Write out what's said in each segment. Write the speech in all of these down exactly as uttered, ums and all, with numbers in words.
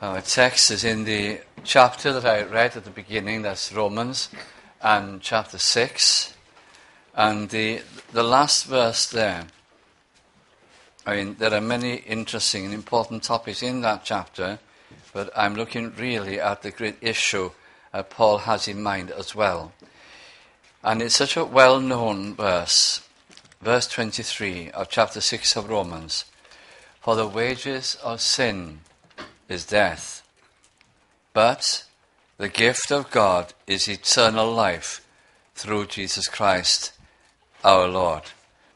Our text is in the chapter that I read at the beginning, that's Romans, and chapter six. And the the last verse there, I mean, there are many interesting and important topics in that chapter, but I'm looking really at the great issue that Paul has in mind as well. And it's such a well-known verse, verse twenty-three of chapter six of Romans. For the wages of sin is death, but the gift of God is eternal life through Jesus Christ our Lord.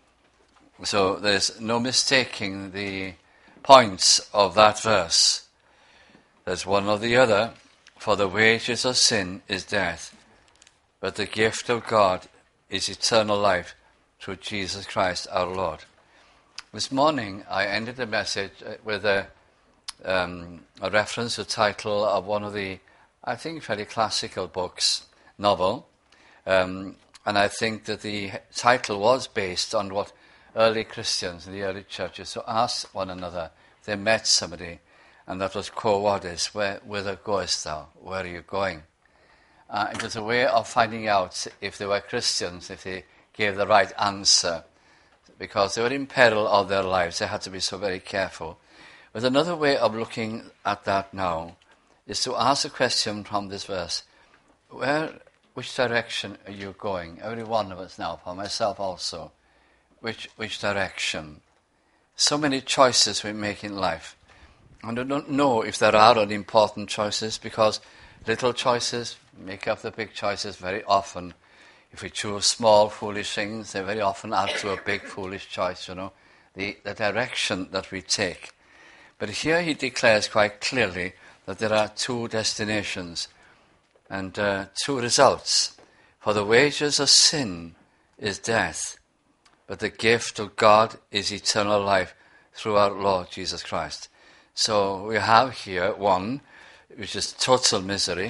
So there's no mistaking the points of that verse. There's one or the other. For the wages of sin is death, but the gift of God is eternal life through Jesus Christ our Lord. This morning I ended the message with a, um, a reference to the title of one of the, I think, fairly classical books, novel. Um, and I think that the title was based on what early Christians in the early churches so asked one another. They met somebody, and that was Quo Vadis, where, whither goest thou? Where are you going? Uh, it was a way of finding out if they were Christians, if they gave the right answer. Because they were in peril of their lives, they had to be so very careful. But another way of looking at that now is to ask a question from this verse. Where, which direction are you going? Every one of us now, for myself also. Which, which direction? So many choices we make in life. And I don't know if there are unimportant choices, because little choices make up the big choices very often. If we choose small, foolish things, they very often add to a big, foolish choice, you know, the, the direction that we take. But here he declares quite clearly that there are two destinations and uh, two results. For the wages of sin is death, but the gift of God is eternal life through our Lord Jesus Christ. So we have here one, which is total misery,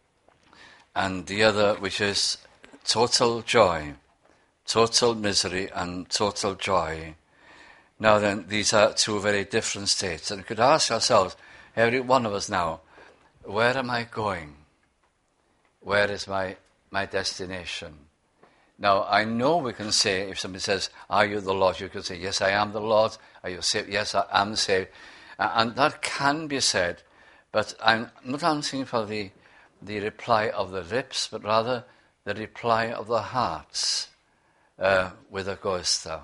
and the other, which is total joy, total misery and total joy. Now then, these are two very different states. And we could ask ourselves, every one of us now, where am I going? Where is my, my destination? Now, I know we can say, if somebody says, are you the Lord? You can say, yes, I am the Lord. Are you saved? Yes, I am saved. Uh, and that can be said, but I'm not answering for the, the reply of the lips, but rather the reply of the hearts. Uh, whither goest thou?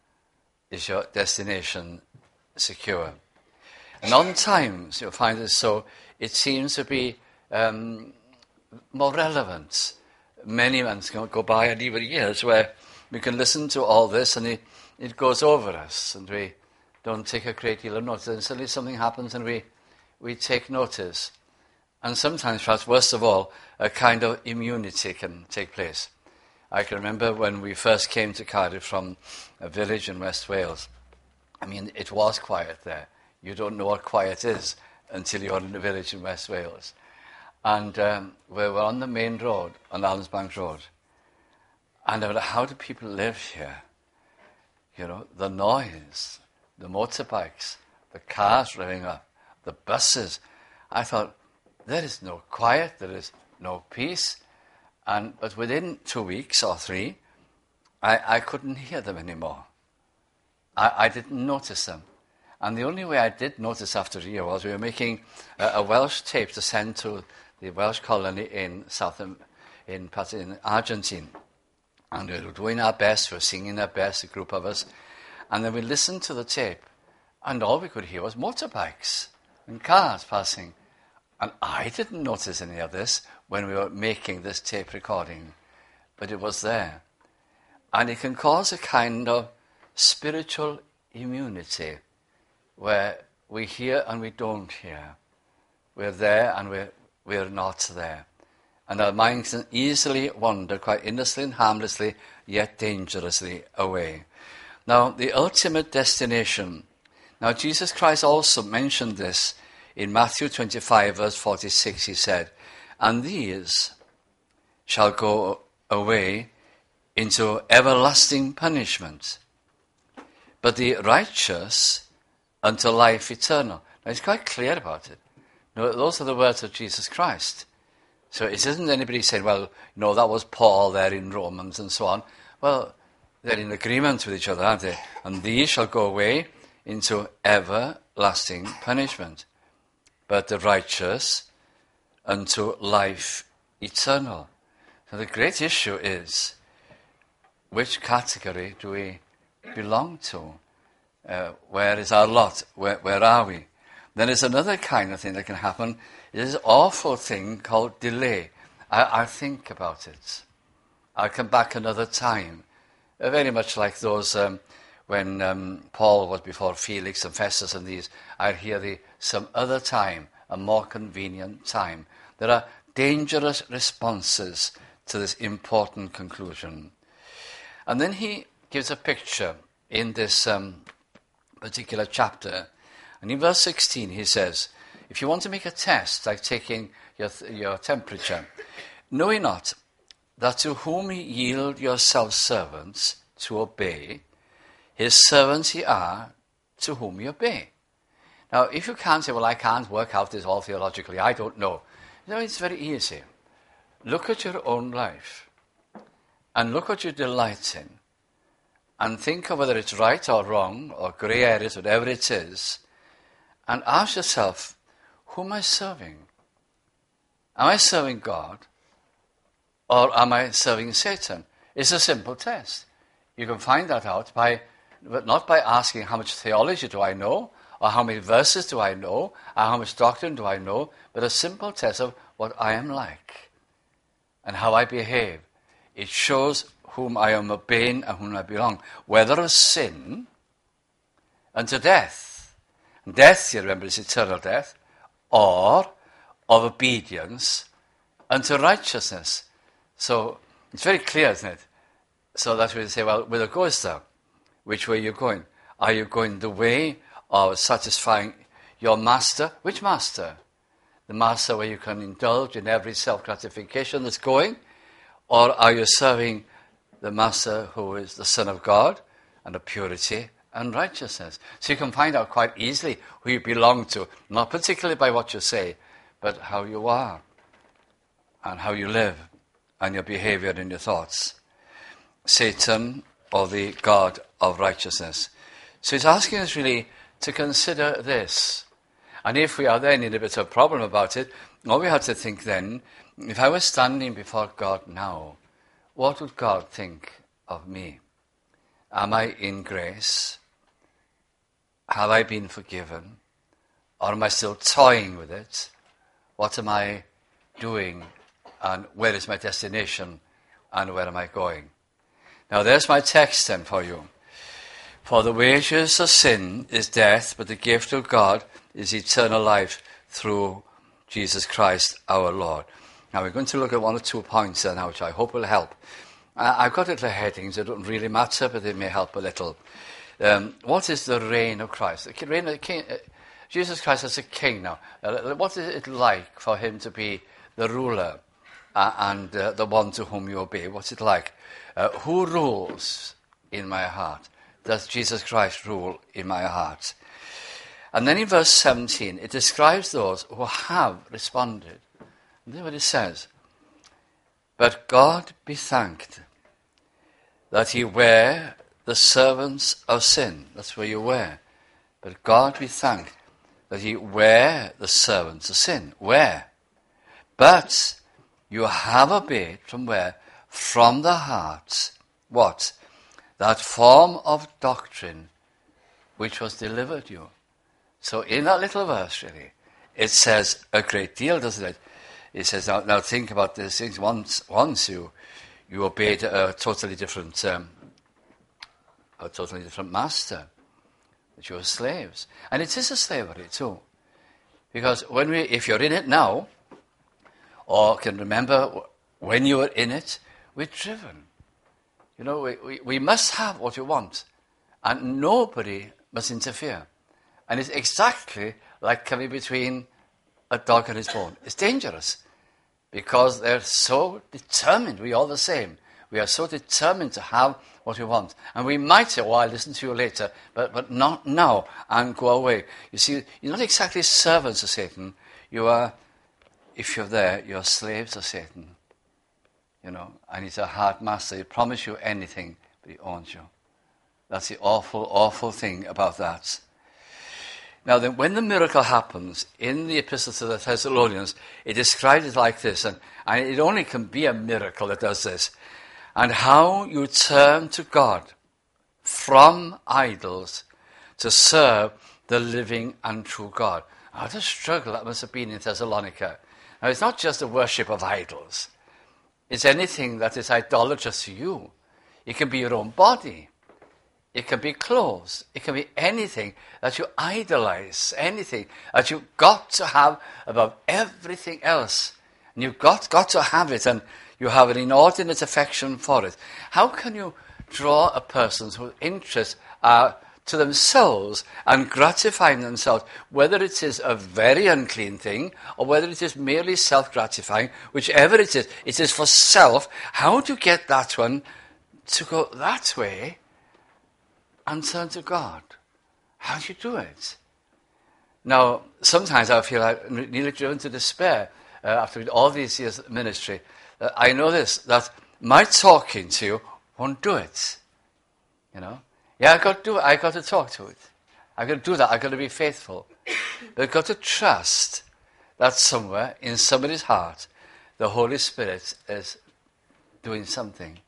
Is your destination secure? And on times, you'll find it so, it seems to be um, more relevant. Many months can go by, and even years, where we can listen to all this, and it, it goes over us, and we don't take a great deal of notice. And suddenly something happens, and we, we take notice. And sometimes, perhaps worst of all, a kind of immunity can take place. I can remember when we first came to Cardiff from a village in West Wales. I mean, it was quiet there. You don't know what quiet is until you're in a village in West Wales. And um, we were on the main road, on Allensbank Road. And I wondered, how do people live here? You know, the noise, the motorbikes, the cars driving up, the buses. I thought, there is no quiet, there is no peace. And but within two weeks or three, I, I couldn't hear them anymore. I, I didn't notice them. And the only way I did notice after a year was we were making a, a Welsh tape to send to the Welsh colony in South in, in Argentina. And we were doing our best, we were singing our best, a group of us. And then we listened to the tape, and all we could hear was motorbikes and cars passing. And I didn't notice any of this when we were making this tape recording, but it was there. And it can cause a kind of spiritual immunity where we hear and we don't hear. We're there and we're, we're not there. And our minds can easily wander quite innocently and harmlessly, yet dangerously away. Now, the ultimate destination. Now, Jesus Christ also mentioned this in Matthew twenty-five, verse forty-six. He said, and these shall go away into everlasting punishment, but the righteous unto life eternal. Now, he's quite clear about it. No, those are the words of Jesus Christ. So it isn't anybody saying, well, you know, that was Paul there in Romans and so on. Well, they're in agreement with each other, aren't they? And these shall go away into everlasting punishment, but the righteous unto life eternal. So the great issue is, which category do we belong to? Uh, where is our lot? Where, where are we? Then there's another kind of thing that can happen. There's an awful thing called delay. I, I'll think about it. I'll come back another time. Uh, very much like those um, when um, Paul was before Felix and Festus and these. I'll hear the some other time, a more convenient time. There are dangerous responses to this important conclusion. And then he gives a picture in this um, particular chapter. And in verse sixteen he says, if you want to make a test, like taking your, your temperature, know ye not that to whom ye yield yourselves servants to obey, his servants ye are to whom ye obey. Now, if you can't say, well, I can't work out this all theologically, I don't know. You know, it's very easy. Look at your own life and look what you delight in and think of whether it's right or wrong or grey areas, whatever it is, and ask yourself, who am I serving? Am I serving God or am I serving Satan? It's a simple test. You can find that out by, but not by asking how much theology do I know, or how many verses do I know, or how much doctrine do I know, but a simple test of what I am like and how I behave. It shows whom I am obeying and whom I belong, whether of sin unto death. And death, you remember, is eternal death, or of obedience unto righteousness. So it's very clear, isn't it? So that's where they say, well, whither goest thou? Which way are you going? Are you going the way of satisfying your master? Which master? The master where you can indulge in every self-gratification that's going? Or are you serving the master who is the Son of God and of purity and righteousness? So you can find out quite easily who you belong to, not particularly by what you say, but how you are and how you live and your behavior and your thoughts. Satan or the God of righteousness. So he's asking us really to consider this. And if we are then in a bit of a problem about it, all we have to think then, if I was standing before God now, what would God think of me? Am I in grace? Have I been forgiven? Or am I still toying with it? What am I doing? And where is my destination? And where am I going? Now there's my text then for you. For the wages of sin is death, but the gift of God is eternal life through Jesus Christ our Lord. Now we're going to look at one or two points there now, which I hope will help. Uh, I've got little headings that don't really matter, but they may help a little. Um, what is the reign of Christ? The reign of the King, uh, Jesus Christ as a king now. Uh, what is it like for him to be the ruler uh, and uh, the one to whom you obey? What's it like? Uh, who rules in my heart? Does Jesus Christ rule in my heart? And then in verse seventeen, it describes those who have responded. And this is what it says. But God be thanked that he were the servants of sin. That's where you were. But God be thanked that he were the servants of sin. Where? But you have obeyed from where? From the heart. What? That form of doctrine which was delivered you. So in that little verse, really, it says a great deal, doesn't it? It says, now, now think about these things. Once, once you you obeyed a totally different, um, a totally different master, that you were slaves, and it is a slavery too, because when we, if you're in it now, or can remember when you were in it, we're driven. You know, we, we, we must have what we want, and nobody must interfere. And it's exactly like coming between a dog and his bone. It's dangerous because they're so determined. We're all the same. We are so determined to have what we want. And we might say, well, I'll listen to you later, but, but not now, and go away. You see, you're not exactly servants of Satan. You are, if you're there, you're slaves to Satan. You know, and he's a hard master. He'll promise you anything, but he owns you. That's the awful, awful thing about that. Now, then, when the miracle happens in the Epistle to the Thessalonians, it describes it like this, and, and it only can be a miracle that does this. And how you turn to God from idols to serve the living and true God. What a struggle that must have been in Thessalonica. Now, it's not just the worship of idols. It's anything that is idolatrous to you. It can be your own body. It can be clothes. It can be anything that you idolize, anything that you've got to have above everything else. And you've got, got to have it, and you have an inordinate affection for it. How can you draw a person whose interests are to themselves and gratifying themselves, whether it is a very unclean thing or whether it is merely self-gratifying, whichever it is, it is for self. How do you get that one to go that way and turn to God? How do you do it? Now, sometimes I feel like I'm nearly driven to despair uh, after all these years of ministry. Uh, I know this, that my talking to you won't do it. You know? Yeah, I've got to do it. I've got to talk to it. I've got to do that. I've got to be faithful. But I've got to trust that somewhere in somebody's heart, the Holy Spirit is doing something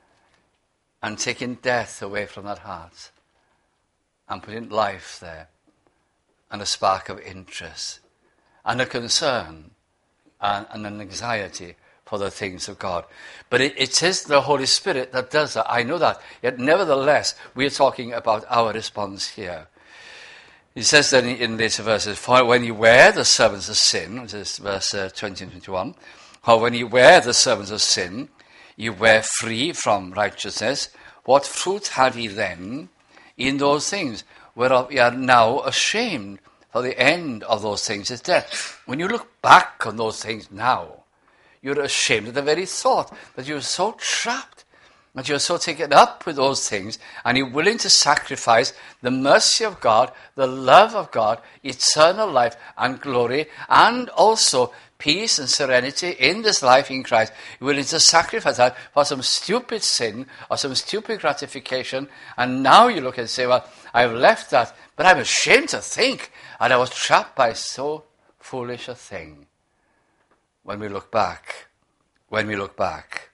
and taking death away from that heart and putting life there and a spark of interest and a concern and, and an anxiety for the things of God. But it, it is the Holy Spirit that does that. I know that. Yet nevertheless, we're talking about our response here. He says then in later verses, for when you were the servants of sin, which is verse uh, twenty and twenty-one, for when you were the servants of sin, you were free from righteousness. What fruit had ye then in those things, whereof ye are now ashamed? For the end of those things is death. When you look back on those things now, you're ashamed of the very thought that you're so trapped, that you're so taken up with those things, and you're willing to sacrifice the mercy of God, the love of God, eternal life and glory, and also peace and serenity in this life in Christ. You're willing to sacrifice that for some stupid sin or some stupid gratification, and now you look and say, well, I've left that, but I'm ashamed to think that I was trapped by so foolish a thing. When we look back, when we look back,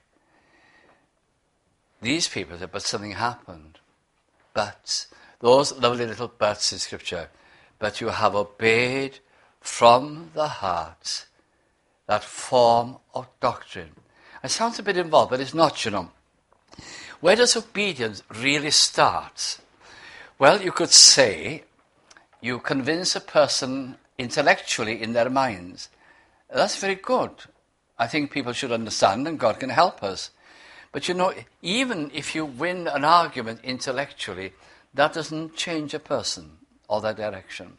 these people said, but something happened. But, those lovely little buts in Scripture, but you have obeyed from the heart that form of doctrine. It sounds a bit involved, but it's not, you know. Where does obedience really start? Well, you could say you convince a person intellectually in their minds. That's very good. I think people should understand, and God can help us. But you know, even if you win an argument intellectually, that doesn't change a person or their direction.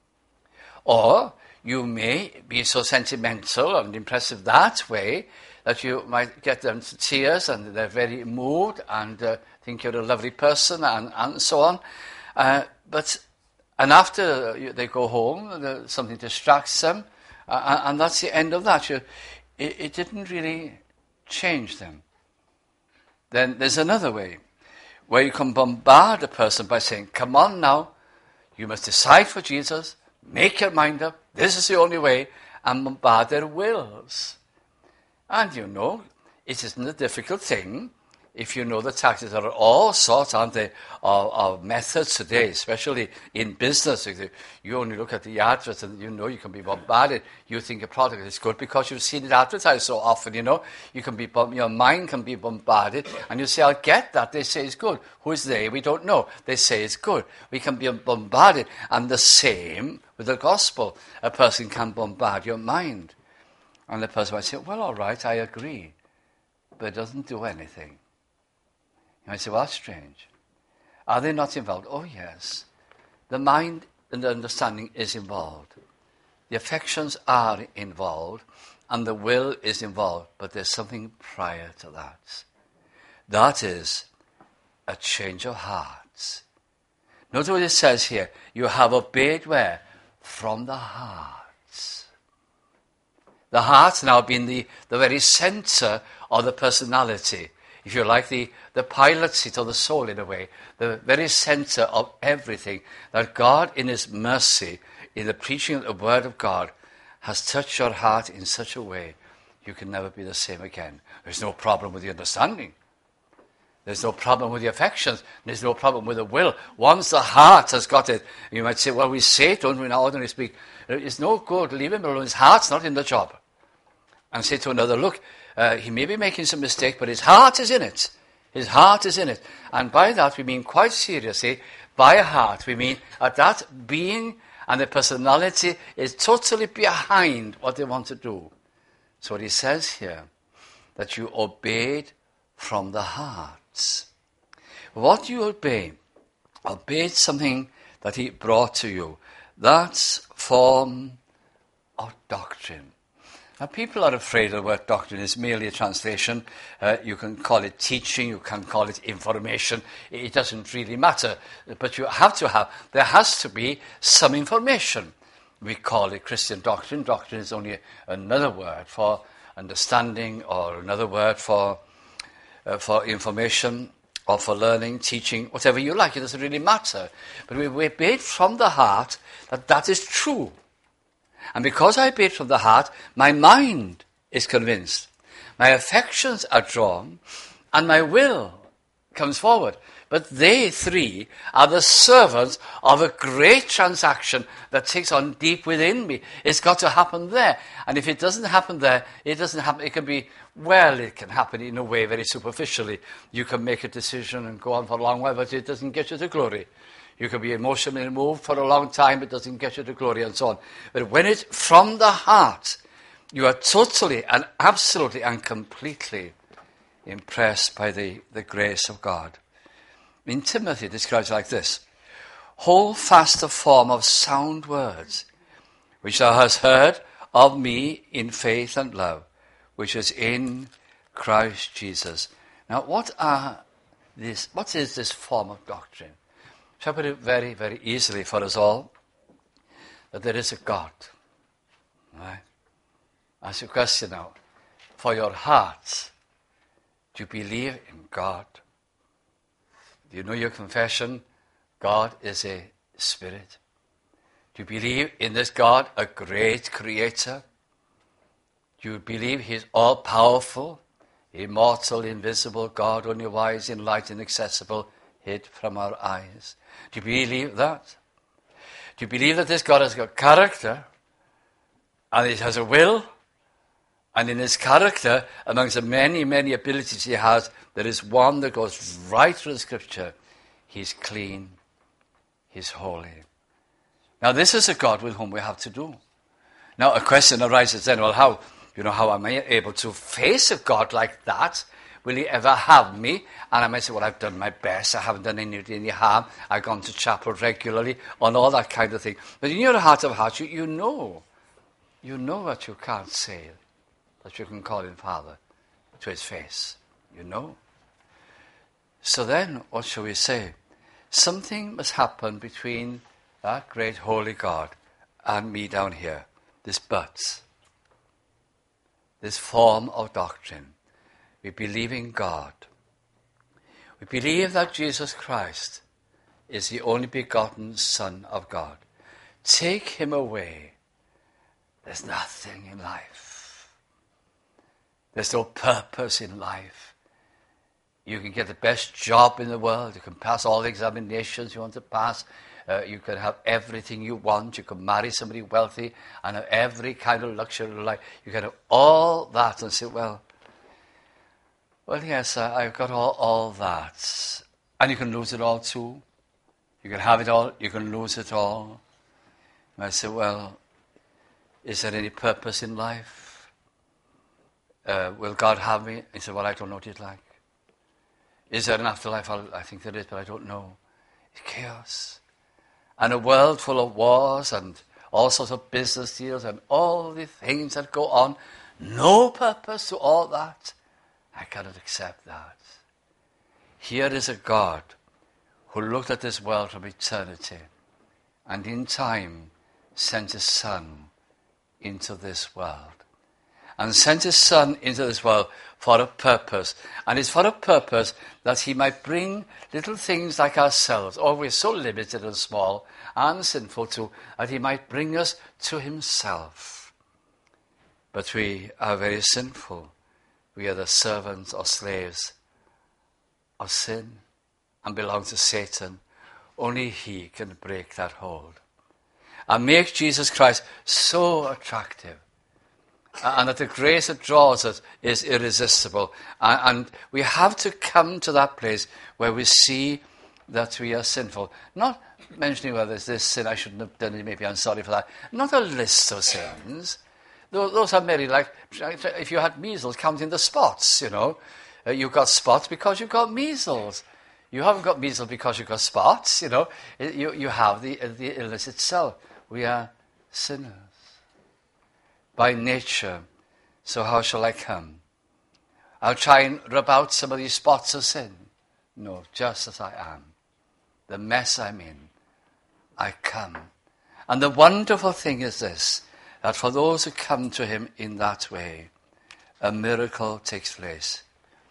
Or you may be so sentimental and impressive that way that you might get them to tears and they're very moved and uh, think you're a lovely person and, and so on. Uh, but and after they go home, something distracts them, uh, and that's the end of that. You, it, it didn't really change them. Then there's another way, where you can bombard a person by saying, come on now, you must decide for Jesus, make your mind up, this is the only way, and bombard their wills. And you know, it isn't a difficult thing if you know the tactics. There are all sorts, aren't they, of, of methods today, especially in business. You only look at the adverts and you know you can be bombarded. You think a product is good because you've seen it advertised so often, you know. You can be, your mind can be bombarded and you say, I'll get that. They say it's good. Who is they? We don't know. They say it's good. We can be bombarded. And the same with the gospel. A person can bombard your mind. And the person might say, well, all right, I agree. But it doesn't do anything. You might say, well, that's strange. Are they not involved? Oh, yes. The mind and the understanding is involved. The affections are involved, and the will is involved. But there's something prior to that. That is a change of heart. Notice what it says here. You have obeyed where? From the heart. The heart now being the, the very center of the personality. If you like, the, the pilot seat of the soul in a way. The very center of everything. That God in his mercy, in the preaching of the word of God, has touched your heart in such a way you can never be the same again. There's no problem with the understanding. There's no problem with the affections. There's no problem with the will. Once the heart has got it, you might say, well, we say it, don't we, in ordinary speak. It's no good. Leave him alone. His heart's not in the job. And say to another, look, uh, he may be making some mistake, but his heart is in it. His heart is in it. And by that we mean quite seriously, by a heart, we mean that that being and the personality is totally behind what they want to do. So what he says here, that you obeyed from the heart. What you obey, obeyed something that he brought to you. That's form of doctrine. Now, people are afraid of the word doctrine. It's merely a translation. Uh, you can call it teaching, you can call it information. It doesn't really matter. But you have to have, there has to be some information. We call it Christian doctrine. Doctrine is only another word for understanding, or another word for uh, for information, or for learning, teaching, whatever you like. It doesn't really matter. But we obey from the heart that that is true. And because I obey from the heart, my mind is convinced. My affections are drawn, and my will comes forward. But they three are the servants of a great transaction that takes on deep within me. It's got to happen there. And if it doesn't happen there, it doesn't happen. It can be, well, it can happen in a way very superficially. You can make a decision and go on for a long while, but it doesn't get you to glory. You can be emotionally moved for a long time, it doesn't get you to glory, and so on. But when it's from the heart, you are totally and absolutely and completely impressed by the, the grace of God. In Timothy, it describes it like this: hold fast the form of sound words, which thou hast heard of me in faith and love, which is in Christ Jesus. Now, what are this? What is this form of doctrine? Shall I put it very, very easily for us all? That there is a God. Right? Ask a question now. For your heart, do you believe in God? Do you know your confession? God is a spirit. Do you believe in this God, a great creator? Do you believe he's all-powerful, immortal, invisible God, only wise, in light, inaccessible, hid from our eyes? Do you believe that? Do you believe that this God has got character, and it has a will, and in his character, amongst the many, many abilities he has, there is one that goes right through the Scripture. He's clean. He's holy. Now, this is a God with whom we have to do. Now, a question arises then, well, how, you know, how am I able to face a God like that? Will he ever have me? And I might say, well, I've done my best. I haven't done any, any harm. I've gone to chapel regularly, and all that kind of thing. But in your heart of hearts, you, you know. You know what you can't say, that you can call him Father to his face. You know. So then, what shall we say? Something must happen between that great holy God and me down here. This but. This form of doctrine. We believe in God. We believe that Jesus Christ is the only begotten Son of God. Take him away. There's nothing in life. There's no purpose in life. You can get the best job in the world. You can pass all the examinations you want to pass. Uh, you can have everything you want. You can marry somebody wealthy and have every kind of luxury of life. You can have all that and say, well, well, yes, I, I've got all, all that. And you can lose it all too. You can have it all. You can lose it all. And I say, well, is there any purpose in life? Uh, will God have me? He said, well, I don't know what you'd like. Is there an afterlife? I'll, I think there is, but I don't know. It's chaos. And a world full of wars and all sorts of business deals and all the things that go on. No purpose to all that. I cannot accept that. Here is a God who looked at this world from eternity and in time sent his Son into this world. and sent his Son into this world for a purpose. And it's for a purpose that he might bring little things like ourselves, always so limited and small and sinful too, that he might bring us to himself. But we are very sinful. We are the servants or slaves of sin and belong to Satan. Only he can break that hold and make Jesus Christ so attractive, and that the grace that draws us is irresistible. And, and we have to come to that place where we see that we are sinful. Not mentioning, well, there's this sin I shouldn't have done, maybe I'm sorry for that. Not a list of sins. Those, those are merely like, if you had measles, counting the spots, you know. Uh, you've got spots because you've got measles. You haven't got measles because you've got spots, you know. You, you have the, the illness itself. We are sinners by nature. So how shall I come? I'll try and rub out some of these spots of sin. No, just as I am. The mess I'm in, I come. And the wonderful thing is this, that for those who come to him in that way, a miracle takes place.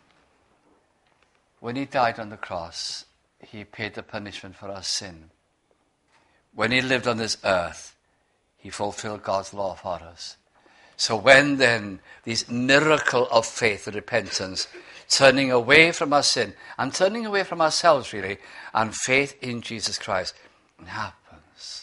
When he died on the cross, he paid the punishment for our sin. When he lived on this earth, he fulfilled God's law for us. So when then this miracle of faith and repentance, turning away from our sin and turning away from ourselves really, and faith in Jesus Christ, it happens.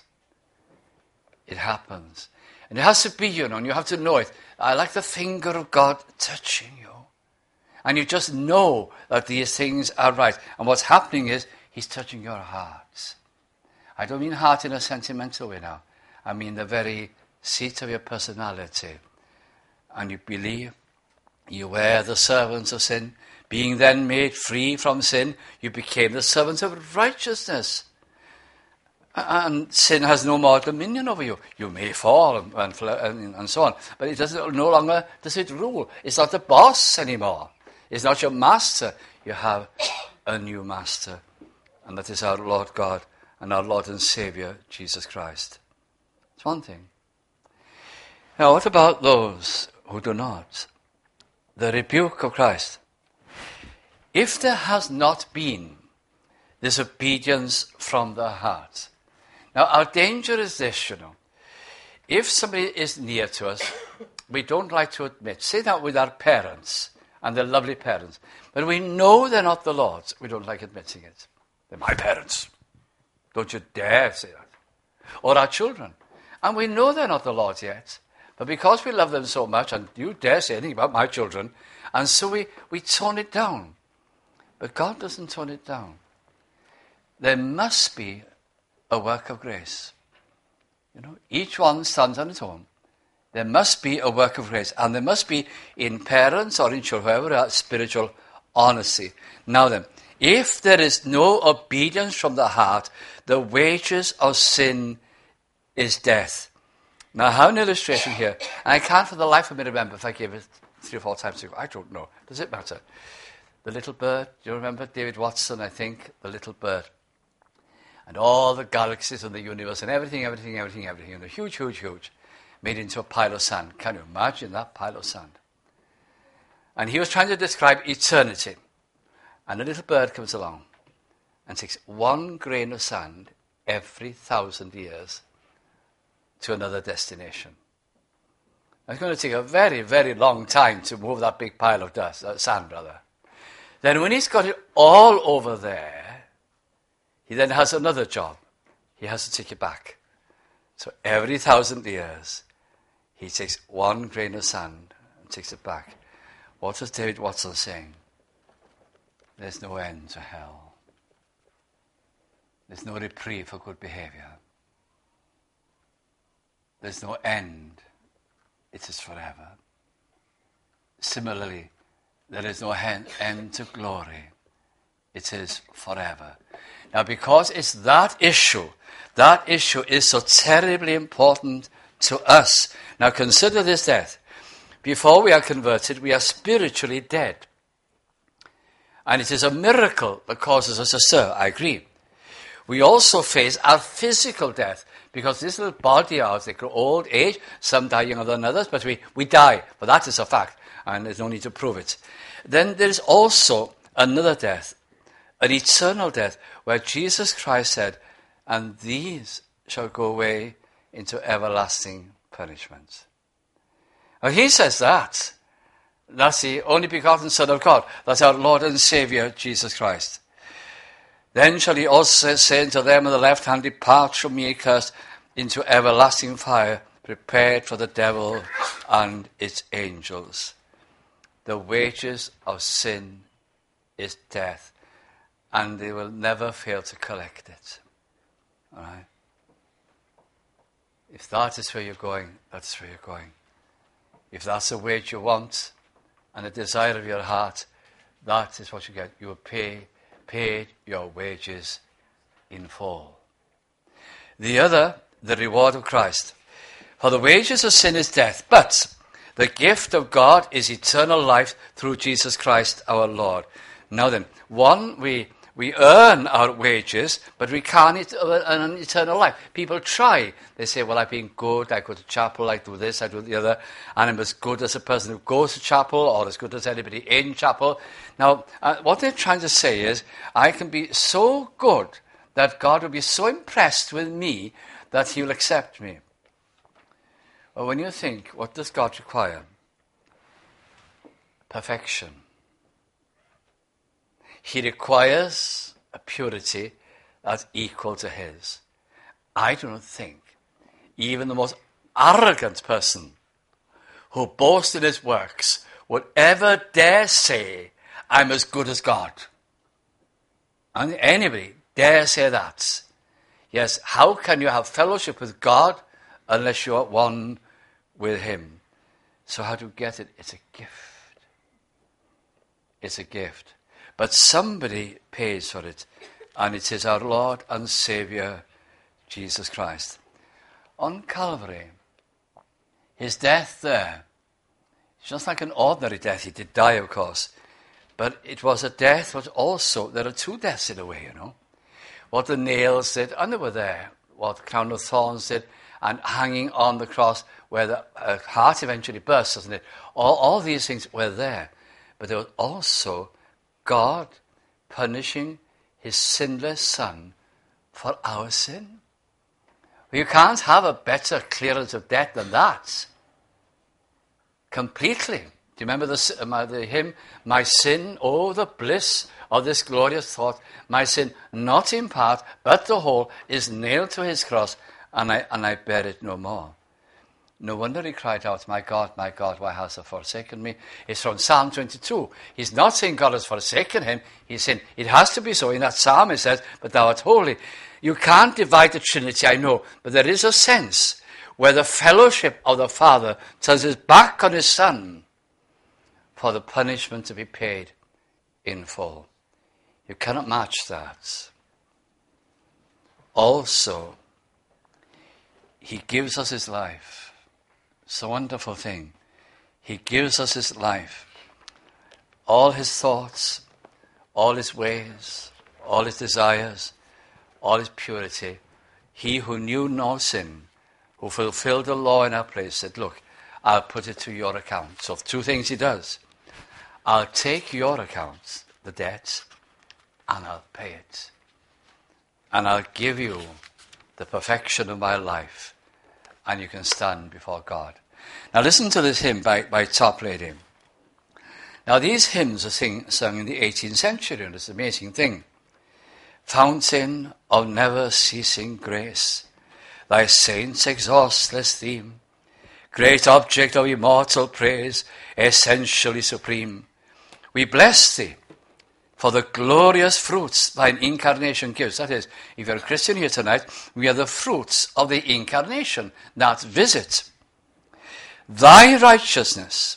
It happens. And it has to be, you know, and you have to know it. I like the finger of God touching you. And you just know that these things are right. And what's happening is he's touching your heart. I don't mean heart in a sentimental way now. I mean the very seat of your personality. And you believe, you were the servants of sin. Being then made free from sin, you became the servants of righteousness. And sin has no more dominion over you. You may fall and, and, and so on. But it doesn't, no longer does it rule. It's not the boss anymore. It's not your master. You have a new master. And that is our Lord God and our Lord and Savior, Jesus Christ. It's one thing. Now, what about those who do not? The rebuke of Christ. If there has not been this obedience from the heart. Now, our danger is this, you know. If somebody is near to us, we don't like to admit. Say that with our parents, and they're lovely parents. But we know they're not the Lord's. We don't like admitting it. They're my parents. Don't you dare say that. Or our children. And we know they're not the Lord's yet. But because we love them so much, and you dare say anything about my children, and so we, we tone it down. But God doesn't tone it down. There must be a work of grace. You know, each one stands on its own. There must be a work of grace. And there must be, in parents or in children, whoever, spiritual honesty. Now then, if there is no obedience from the heart, the wages of sin is death. Now, I have an illustration here, and I can't for the life of me remember if I gave it three or four times ago. I don't know. Does it matter? The little bird, do you remember David Watson, I think? The little bird. And all the galaxies in the universe and everything, everything, everything, everything. You know, huge, huge, huge. Made into a pile of sand. Can you imagine that pile of sand? And he was trying to describe eternity. And a little bird comes along and takes one grain of sand every thousand years to another destination. It's going to take a very, very long time to move that big pile of dust, uh, sand, rather. Then when he's got it all over there, he then has another job. He has to take it back. So every thousand years, he takes one grain of sand and takes it back. What was David Watson saying? There's no end to hell. There's no reprieve for good behavior. There's no end. It is forever. Similarly, there is no end to glory. It is forever. Now, because it's that issue, that issue is so terribly important to us. Now, consider this death. Before we are converted, we are spiritually dead. And it is a miracle that causes us to serve. I agree. We also face our physical death Because this little body of ours, they grow old, age, some die younger than others, but we, we die. But that is a fact, and there's no need to prove it. Then there is also another death, an eternal death, where Jesus Christ said, and these shall go away into everlasting punishment. Now he says that. That's the only begotten Son of God. That's our Lord and Saviour, Jesus Christ. Then shall he also say unto them on the left hand, depart from me, accursed, into everlasting fire, prepared for the devil and its angels. The wages of sin is death, and they will never fail to collect it. All right? If that is where you're going, that's where you're going. If that's the wage you want and the desire of your heart, that is what you get. You will pay, paid your wages in full. The other, the reward of Christ. For the wages of sin is death, but the gift of God is eternal life through Jesus Christ our Lord. Now then, one, we we earn our wages, but we can't earn an eternal life. People try. They say, well, I've been good, I go to chapel, I do this, I do the other, and I'm as good as a person who goes to chapel, or as good as anybody in chapel. Now, uh, what they're trying to say is, I can be so good that God will be so impressed with me that he will accept me. Well, when you think, what does God require? Perfection. He requires a purity that's equal to his. I do not think even the most arrogant person who boasts in his works would ever dare say, I'm as good as God. And anybody dare say that. Yes, how can you have fellowship with God unless you are one with him? So how do you get it? It's a gift. It's a gift. But somebody pays for it, and it is our Lord and Saviour, Jesus Christ. On Calvary, his death there, it's just like an ordinary death. He did die, of course, but it was a death, but also, there are two deaths in a way, you know. What the nails did, and they were there, what the crown of thorns did, and hanging on the cross, where the uh, heart eventually bursts, doesn't it? All, all these things were there, but there was also God punishing his sinless Son for our sin. You can't have a better clearance of death than that. Completely. Do you remember the, uh, the hymn, my sin, oh the bliss of this glorious thought, my sin not in part, but the whole, is nailed to his cross, and I, and I bear it no more. No wonder he cried out, my God, my God, why hast thou forsaken me? It's from Psalm twenty-two. He's not saying God has forsaken him. He's saying it has to be so. In that psalm it says, but thou art holy. You can't divide the Trinity, I know, but there is a sense where the fellowship of the Father turns his back on his Son for the punishment to be paid in full. You cannot match that. Also, he gives us his life. It's a wonderful thing. He gives us his life. All his thoughts, all his ways, all his desires, all his purity. He who knew no sin, who fulfilled the law in our place, said, look, I'll put it to your account. So two things he does. I'll take your account, the debt, and I'll pay it. And I'll give you the perfection of my life, and you can stand before God. Now listen to this hymn by, by Toplady. Now these hymns are sing, sung in the eighteenth century, and it's an amazing thing. Fountain of never-ceasing grace, thy saints' exhaustless theme, great object of immortal praise, essentially supreme. We bless thee for the glorious fruits thine incarnation gives. That is, if you're a Christian here tonight, we are the fruits of the incarnation, that visit. Thy righteousness,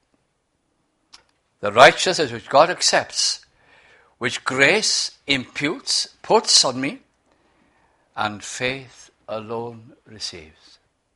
the righteousness which God accepts, which grace imputes, puts on me, and faith alone receives.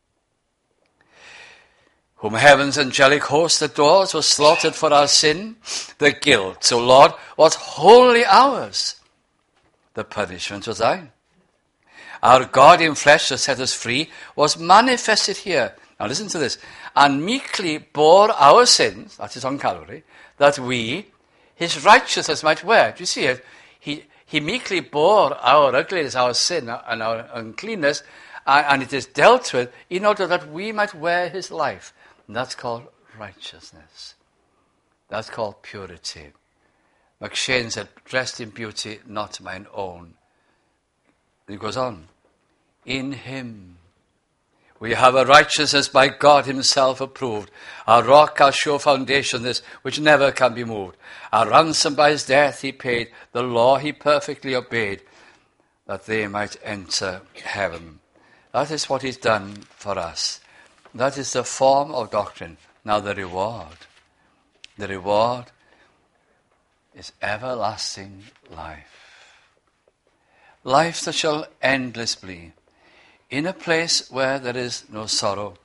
Whom heaven's angelic host adores, was slaughtered for our sin, the guilt, O Lord, was wholly ours. The punishment was thine. Our God in flesh to set us free was manifested here. Now listen to this. And meekly bore our sins, that is on Calvary, that we, his righteousness might wear. Do you see it? He, he meekly bore our ugliness, our sin, and our uncleanness, and, and it is dealt with in order that we might wear his life. And that's called righteousness. That's called purity. McShane said, dressed in beauty, not mine own. And he goes on. In him we have a righteousness by God himself approved. Our rock, our sure foundation, this which never can be moved. Our ransom by his death he paid. The law he perfectly obeyed, that they might enter heaven. That is what he's done for us. That is the form of doctrine. Now the reward. The reward is everlasting life. Life that shall endless be, in a place where there is no sorrow,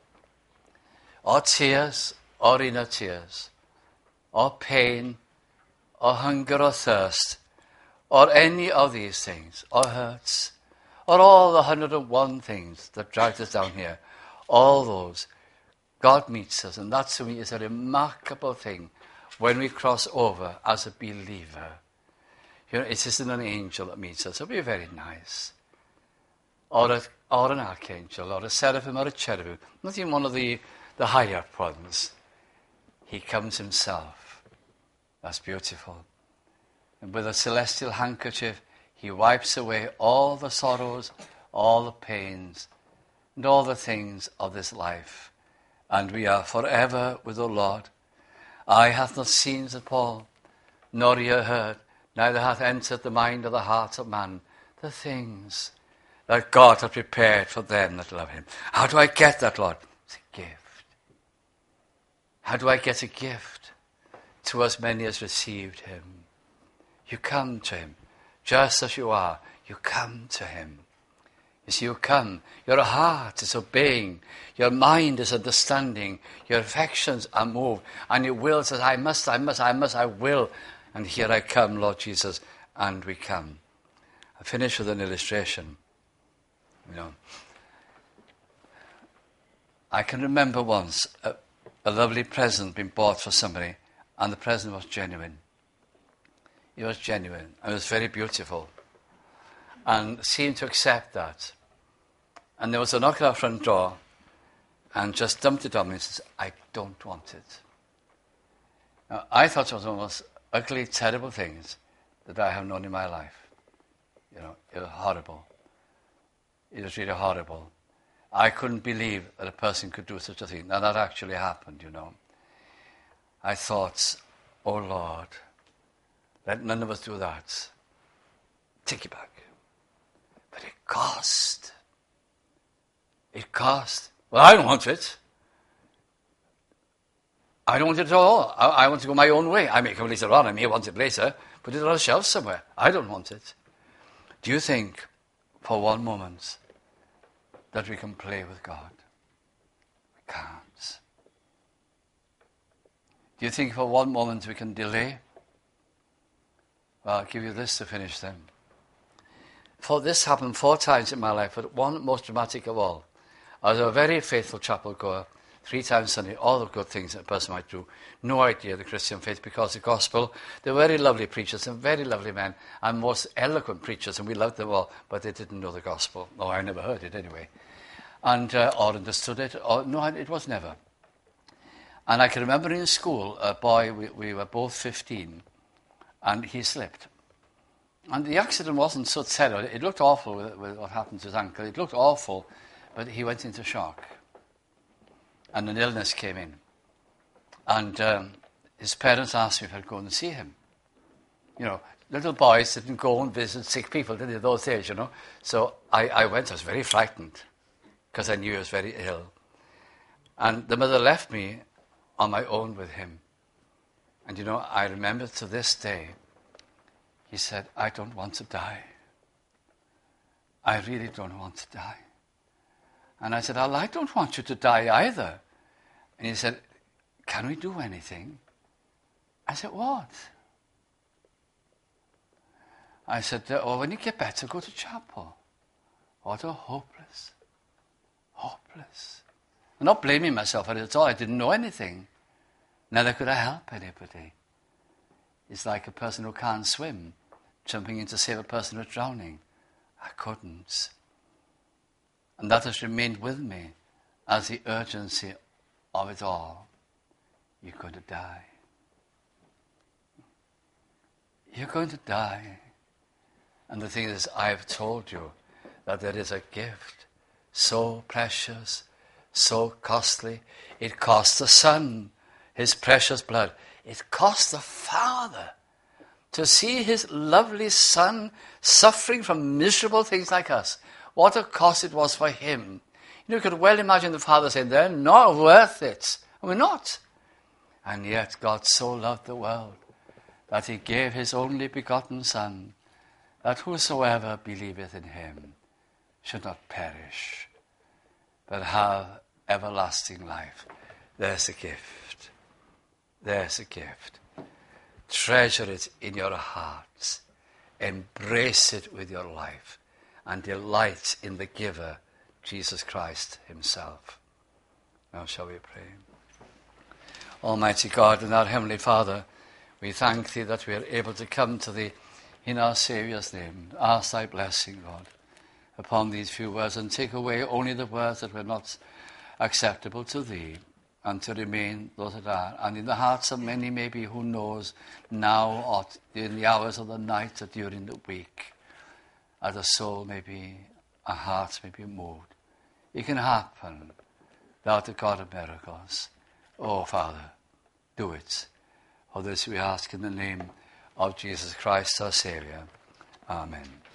or tears, or inner tears, or pain, or hunger, or thirst, or any of these things, or hurts, or all the hundred and one things that drag us down here. All those, God meets us, and that to me is a remarkable thing when we cross over as a believer. You know, it isn't an angel that meets us. It'll be very nice. Or, a, or an archangel, or a seraphim, or a cherubim. Not even one of the, the higher ones. He comes himself. That's beautiful. And with a celestial handkerchief, he wipes away all the sorrows, all the pains, and all the things of this life. And we are forever with the Lord. Eye hath not seen, said Paul, nor ear heard, neither hath entered the mind or the heart of man, the things that God hath prepared for them that love him. How do I get that, Lord? It's a gift. How do I get a gift? To as many as received him. You come to him, just as you are. You come to him. You see, you come. Your heart is obeying. Your mind is understanding. Your affections are moved. And your will says, I must, I must, I must, I will. And here I come, Lord Jesus. And we come. I finish with an illustration. You know, I can remember once a, a lovely present being bought for somebody, and the present was genuine. It was genuine. It was very beautiful. And seemed to accept that. And there was a knock at our front door, and just dumped it on me and says, I don't want it. Now, I thought it was one of the most ugly, terrible things that I have known in my life. You know, it was horrible. It was really horrible. I couldn't believe that a person could do such a thing. Now, that actually happened, you know. I thought, oh, Lord, let none of us do that. Take it back. But it cost. It cost. Well, I don't want it. I don't want it at all. I, I want to go my own way. I may come later on. I may want it later. Put it on a shelf somewhere. I don't want it. Do you think, for one moment, that we can play with God? We can't. Do you think for one moment we can delay? Well, I'll give you this to finish then. For this happened four times in my life, but one most dramatic of all. I was a very faithful chapel goer, three times Sunday, all the good things that a person might do. No idea the Christian faith, because the gospel, they were very lovely preachers and very lovely men, and most eloquent preachers, and we loved them all, but they didn't know the gospel. Oh, I never heard it anyway. And, uh, or understood it, or no, it was never. And I can remember in school, a boy, we, we were both fifteen, and he slipped. And the accident wasn't so terrible. It looked awful with, with what happened to his ankle. It looked awful, but he went into shock. And an illness came in. And um, his parents asked me if I'd go and see him. You know, little boys didn't go and visit sick people, did they, those days, you know. So I, I went. I was very frightened because I knew he was very ill. And the mother left me on my own with him. And, you know, I remember to this day, he said, I don't want to die. I really don't want to die. And I said, well, I don't want you to die either. And he said, can we do anything? I said, what? I said, oh, when you get better, go to chapel. What a hopeless, hopeless. I'm not blaming myself for it at all. I didn't know anything. Neither could I help anybody. It's like a person who can't swim, jumping in to save a person who's drowning. I couldn't. And that has remained with me as the urgency of it all. You're going to die. You're going to die. And the thing is, I've told you that there is a gift so precious, so costly. It cost the Son his precious blood. It cost the Father to see his lovely Son suffering from miserable things like us. What a cost it was for him. You know, you could well imagine the Father saying, they're not worth it. And we're not. And yet God so loved the world that he gave his only begotten Son, that whosoever believeth in him should not perish, but have everlasting life. There's a gift. There's a gift. Treasure it in your hearts. Embrace it with your life. And delight in the giver, Jesus Christ himself. Now shall we pray. Almighty God and our Heavenly Father, we thank thee that we are able to come to thee in our Saviour's name. Ask thy blessing, Lord, upon these few words, and take away only the words that were not acceptable to thee, and to remain those that are. And in the hearts of many maybe who knows now or in the hours of the night or during the week, as a soul may be, a heart may be moved. It can happen. Thou art the God of miracles. Oh, Father, do it. For this we ask in the name of Jesus Christ, our Saviour. Amen.